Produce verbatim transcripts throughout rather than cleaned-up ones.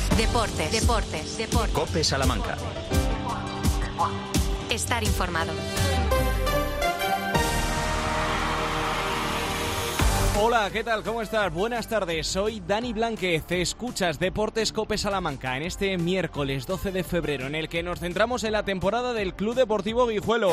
Deportes, deportes, deportes. COPE Salamanca. Estar informado. Hola, ¿qué tal? ¿Cómo estás? Buenas tardes, soy Dani Blánquez. Escuchas Deportes COPE Salamanca en este miércoles doce de febrero, en el que nos centramos en la temporada del Club Deportivo Guijuelo,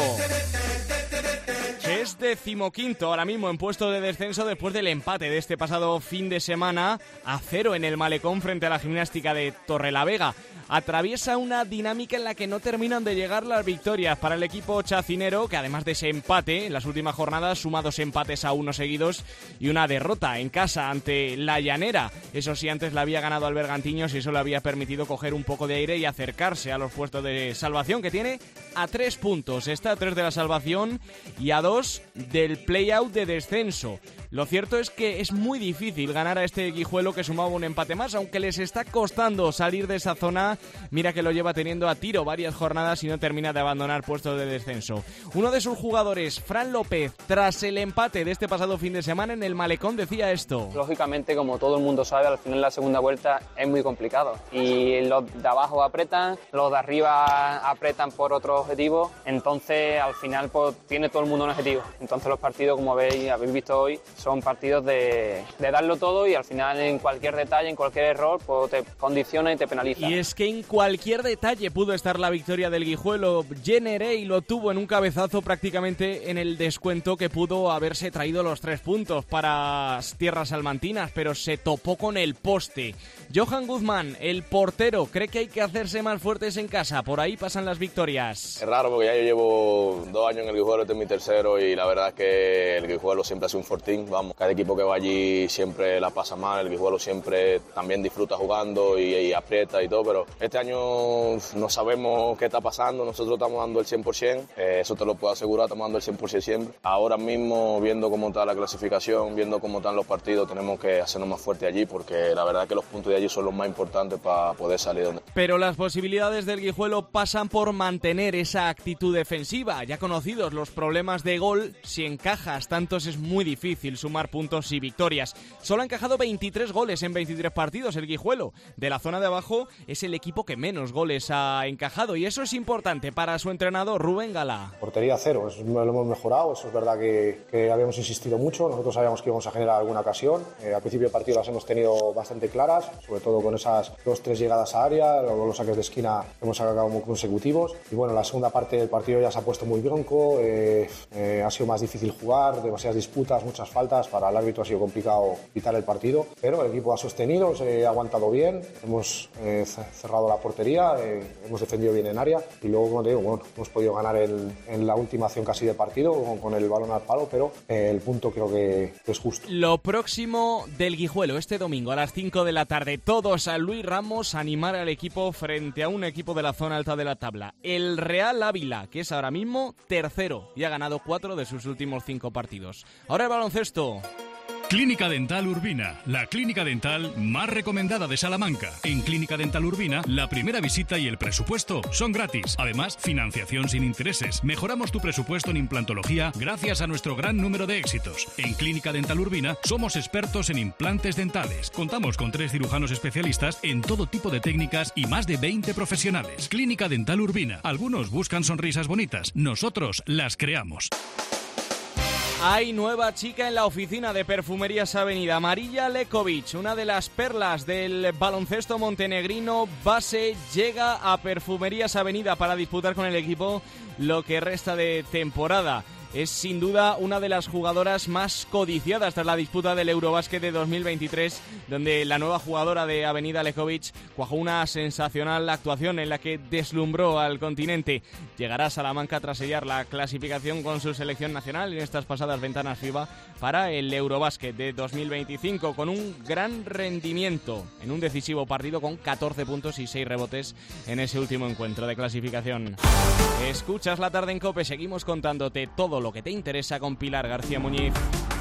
que es decimoquinto ahora mismo en puesto de descenso después del empate de este pasado fin de semana a cero en el Malecón frente a la Gimnástica de Torrelavega. Atraviesa una dinámica en la que no terminan de llegar las victorias para el equipo chacinero, que además de ese empate en las últimas jornadas suma dos empates a uno seguidos y una derrota en casa ante la Llanera. Eso sí, antes la había ganado al Bergantiños y eso le había permitido coger un poco de aire y acercarse a los puestos de salvación, que tiene a tres puntos. Está a tres de la salvación y a dos del play-out de descenso. Lo cierto es que es muy difícil ganar a este Guijuelo, que sumaba un empate más, aunque les está costando salir de esa zona. Mira que lo lleva teniendo a tiro varias jornadas y no termina de abandonar puestos de descenso. Uno de sus jugadores, Fran López, tras el empate de este pasado fin de semana en el Malecón, decía esto. Lógicamente, como todo el mundo sabe, al final la segunda vuelta es muy complicado y los de abajo apretan, los de arriba apretan por otro objetivo, entonces al final pues tiene todo el mundo un objetivo. Entonces los partidos, como habéis, habéis visto hoy, son partidos de, de darlo todo y al final en cualquier detalle, en cualquier error, pues te condiciona y te penaliza. Y es que en cualquier detalle pudo estar la victoria del Guijuelo. Jennerey lo tuvo en un cabezazo prácticamente en el descuento, que pudo haberse traído los tres puntos para tierras salmantinas, pero se topó con el poste. Johan Guzmán, el portero, cree que hay que hacerse más fuertes en casa. Por ahí pasan las victorias. Es raro porque ya yo llevo dos años en el Guijuelo, este es mi tercero y la verdad es que el Guijuelo siempre hace un fortín. Vamos, cada equipo que va allí siempre la pasa mal, el Guijuelo siempre también disfruta jugando y, y aprieta y todo, pero este año no sabemos qué está pasando, nosotros estamos dando el cien por ciento, eh, eso te lo puedo asegurar, estamos dando el cien por ciento siempre. Ahora mismo, viendo cómo está la clasificación, viendo cómo están los partidos, tenemos que hacernos más fuertes allí, porque la verdad es que los puntos de allí son los más importantes para poder salir. Pero las posibilidades del Guijuelo pasan por mantener esa actitud defensiva. Ya conocidos los problemas de gol, si encajas tantos es muy difícil sumar puntos y victorias. Solo ha encajado veintitrés goles en veintitrés partidos el Guijuelo. De la zona de abajo es el equipo que menos goles ha encajado, y eso es importante para su entrenador Rubén Gala. Portería cero, eso lo hemos mejorado, eso es verdad que, que habíamos insistido mucho, nosotros sabíamos que íbamos a generar alguna ocasión, eh, al principio del partido las hemos tenido bastante claras, sobre todo con esas dos, tres llegadas a área, luego los saques de esquina hemos sacado muy consecutivos, y bueno, la segunda parte del partido ya se ha puesto muy bronco, eh, eh, ha sido más difícil jugar, demasiadas disputas, muchas faltas, para el árbitro ha sido complicado quitar el partido, pero el equipo ha sostenido, se ha aguantado bien, hemos eh, cerrado la portería, eh, hemos defendido bien en área y luego, como te digo, bueno, hemos podido ganar el, en la última acción casi de partido con, con el balón al palo, pero eh, el punto creo que, que es justo. Lo próximo del Guijuelo este domingo a las cinco de la tarde, todos a Luis Ramos a animar al equipo frente a un equipo de la zona alta de la tabla, el Real Ávila, que es ahora mismo tercero y ha ganado cuatro de sus últimos cinco partidos. Ahora el baloncesto. Clínica Dental Urbina, la clínica dental más recomendada de Salamanca. En Clínica Dental Urbina, la primera visita y el presupuesto son gratis. Además, financiación sin intereses. Mejoramos tu presupuesto en implantología gracias a nuestro gran número de éxitos. En Clínica Dental Urbina somos expertos en implantes dentales. Contamos con tres cirujanos especialistas en todo tipo de técnicas y más de veinte profesionales. Clínica Dental Urbina. Algunos buscan sonrisas bonitas, nosotros las creamos. Hay nueva chica en la oficina de Perfumerías Avenida. Marija Lekovic, una de las perlas del baloncesto montenegrino base, llega a Perfumerías Avenida para disputar con el equipo lo que resta de temporada. Es sin duda una de las jugadoras más codiciadas tras la disputa del Eurobásquet de dos mil veintitrés, donde la nueva jugadora de Avenida Lekovic cuajó una sensacional actuación en la que deslumbró al continente. Llegará a Salamanca tras sellar la clasificación con su selección nacional en estas pasadas ventanas FIBA para el Eurobásquet de dos mil veinticinco, con un gran rendimiento en un decisivo partido con catorce puntos y seis rebotes en ese último encuentro de clasificación. Escuchas La Tarde en COPE, seguimos contándote todo lo que te interesa con Pilar García Muñiz.